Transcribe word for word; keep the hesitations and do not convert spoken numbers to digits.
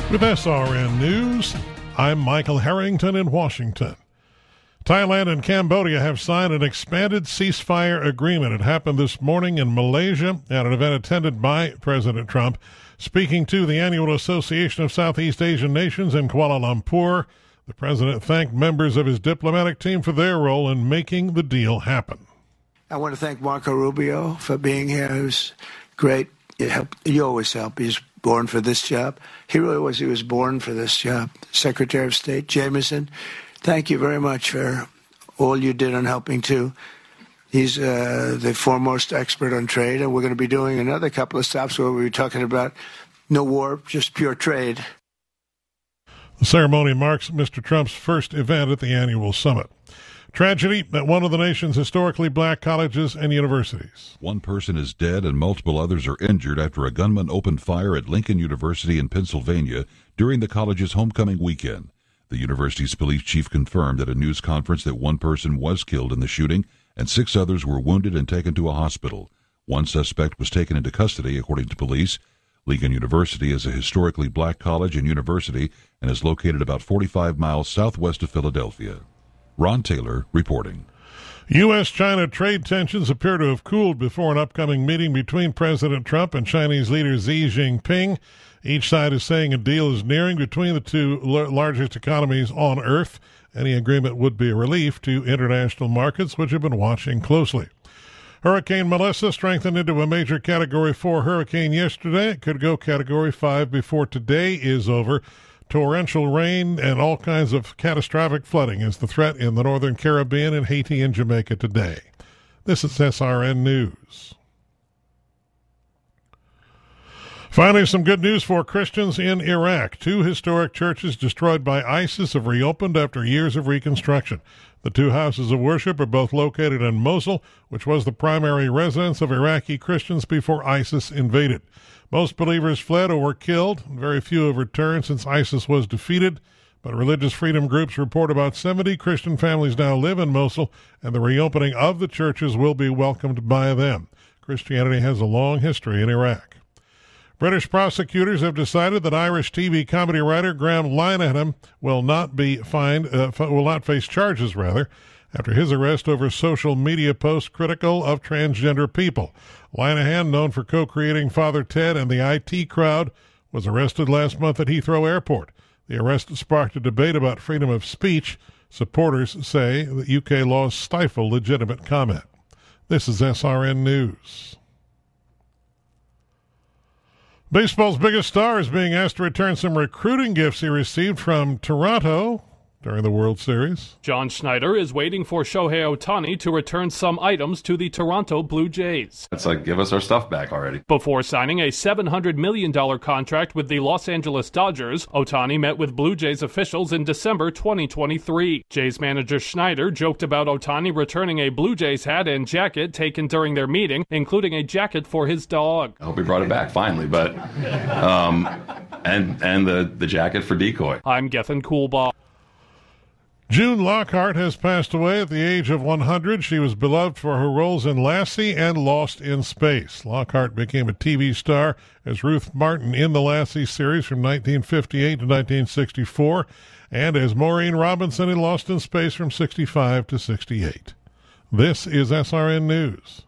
With S R N News, I'm Michael Harrington in Washington. Thailand and Cambodia have signed an expanded ceasefire agreement. It happened this morning in Malaysia at an event attended by President Trump. Speaking to the annual Association of Southeast Asian Nations in Kuala Lumpur, the president thanked members of his diplomatic team for their role in making the deal happen. I want to thank Marco Rubio for being here. He was great. You, help, you always help. He's born for this job. He really was. He was born for this job. Secretary of State Jameson, thank you very much for all you did on helping too. He's uh, the foremost expert on trade, and we're going to be doing another couple of stops where we'll be talking about no war, just pure trade. The ceremony marks Mister Trump's first event at the annual summit. Tragedy at one of the nation's historically black colleges and universities. One person is dead and multiple others are injured after a gunman opened fire at Lincoln University in Pennsylvania during the college's homecoming weekend. The university's police chief confirmed at a news conference that one person was killed in the shooting and six others were wounded and taken to a hospital. One suspect was taken into custody, according to police. Lincoln University is a historically black college and university and is located about forty-five miles southwest of Philadelphia. Ron Taylor reporting. U S China trade tensions appear to have cooled before an upcoming meeting between President Trump and Chinese leader Xi Jinping. Each side is saying a deal is nearing between the two largest economies on Earth. Any agreement would be a relief to international markets, which have been watching closely. Hurricane Melissa strengthened into a major Category four hurricane yesterday. It could go Category five before today is over. Torrential rain and all kinds of catastrophic flooding is the threat in the Northern Caribbean and Haiti and Jamaica today. This is S R N News. Finally, some good news for Christians in Iraq. Two historic churches destroyed by ISIS have reopened after years of reconstruction. The two houses of worship are both located in Mosul, which was the primary residence of Iraqi Christians before ISIS invaded. Most believers fled or were killed. Very few have returned since ISIS was defeated. But religious freedom groups report about seventy Christian families now live in Mosul, and the reopening of the churches will be welcomed by them. Christianity has a long history in Iraq. British prosecutors have decided that Irish T V comedy writer Graham Linehan will not be fined, uh, will not face charges, rather, after his arrest over social media posts critical of transgender people. Linehan, known for co-creating Father Ted and the I T Crowd, was arrested last month at Heathrow Airport. The arrest sparked a debate about freedom of speech. Supporters say that U K laws stifle legitimate comment. This is S R N News. Baseball's biggest star is being asked to return some recruiting gifts he received from Toronto during the World Series. John Schneider is waiting for Shohei Ohtani to return some items to the Toronto Blue Jays. It's like, give us our stuff back already. Before signing a seven hundred million dollars contract with the Los Angeles Dodgers, Ohtani met with Blue Jays officials in December twenty twenty-three. Jays manager Schneider joked about Ohtani returning a Blue Jays hat and jacket taken during their meeting, including a jacket for his dog. I hope he brought it back finally, but um, and and the, the jacket for Decoy. I'm Gethin Coolbaugh. June Lockhart has passed away at the age of one hundred. She was beloved for her roles in Lassie and Lost in Space. Lockhart became a T V star as Ruth Martin in the Lassie series from nineteen fifty-eight to nineteen sixty-four, and as Maureen Robinson in Lost in Space from sixty-five to sixty-eight. This is S R N News.